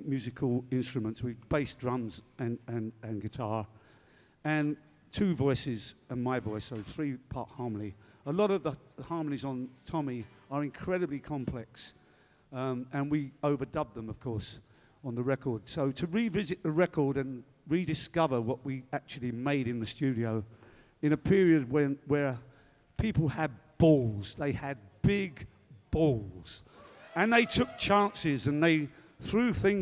musical instruments. We bass, drums, and guitar, and 2 voices and my voice, so 3-part harmony. A lot of the harmonies on Tommy are incredibly complex, and we overdub them, of course, on the record. So to revisit the record and rediscover what we actually made in the studio in a period where people had balls, they had big balls, and they took chances and they threw things